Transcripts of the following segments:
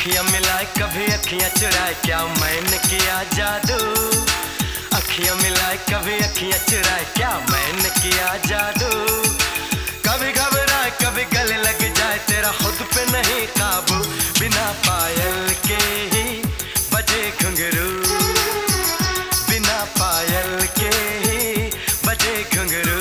अखियां मिलाए कभी अखियां चुराए, क्या मैंने किया जादू। अखियां मिलाए कभी अखियां चुराए, क्या मैंने किया जादू। कभी घबराए कभी गले लग जाए, तेरा खुद पे नहीं काबू। बिना पायल के ही बजे घुंघरू, बिना पायल के ही बजे घुंघरू।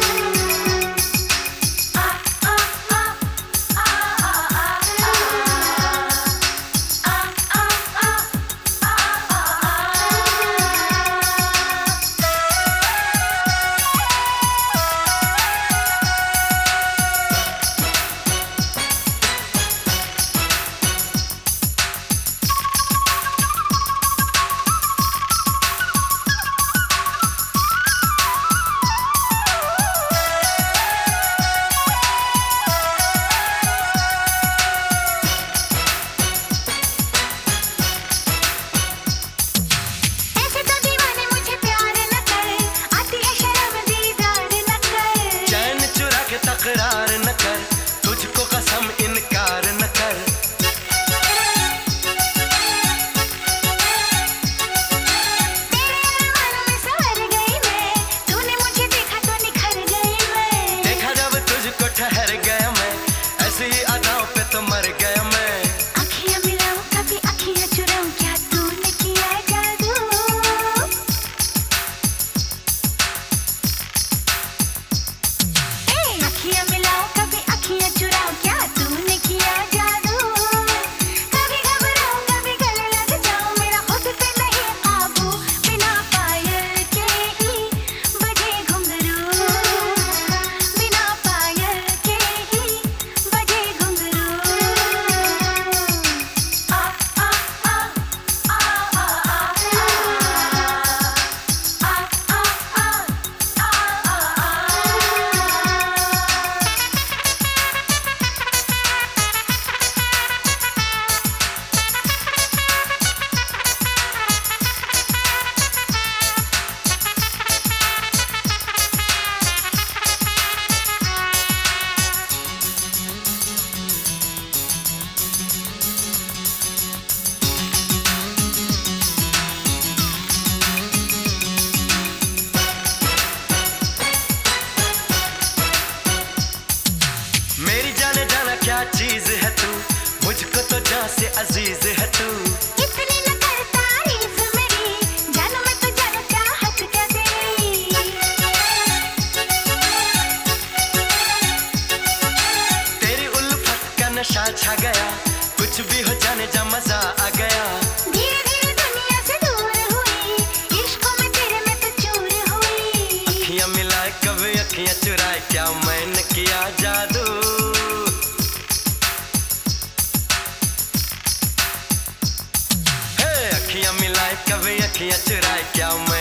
तकरार न कर, तुझको कसम इनकार न कर। तेरे मन में संवर गई मैं, तूने मुझे देखा तो निखर गई मैं। देखा जब तुझको ठहर गया मैं, ऐसी ही अदाओं पे तो मर गया मैं। अखियां मिलाऊं कभी अखियां चुराऊं, क्या तूने किया जादू। अखियां मिलाऊं कभी अखियां चुराऊं, क्या तूने किया जादू। कभी घबराऊं कभी गले लग जाऊं, मेरा खुद पे नहीं काबू। बिना पायल के ही बजे घुंघरू, बिना पायल के ही बजे घुंघरू। आ आ आ आ आ मेरी जाने जाना क्या चीज है तू, मुझको तो जान से अजीज है तू। इतनी न कर तारीफ मेरी, जानू मैं तो जानू चाहत क्या तेरी। तेरी उल्फत का नशा छा गया, कुछ भी हो जाने जा मजा आ गया। धीरे धीरे दुनिया से दूर हुई, इश्कों में तेरे में तो चूर हुई। अखियां मिलाए कभी अखियां चुराए, क्या मैंने किया जादू। हे अखियां मिलाए कभी अखियां चुराए, क्या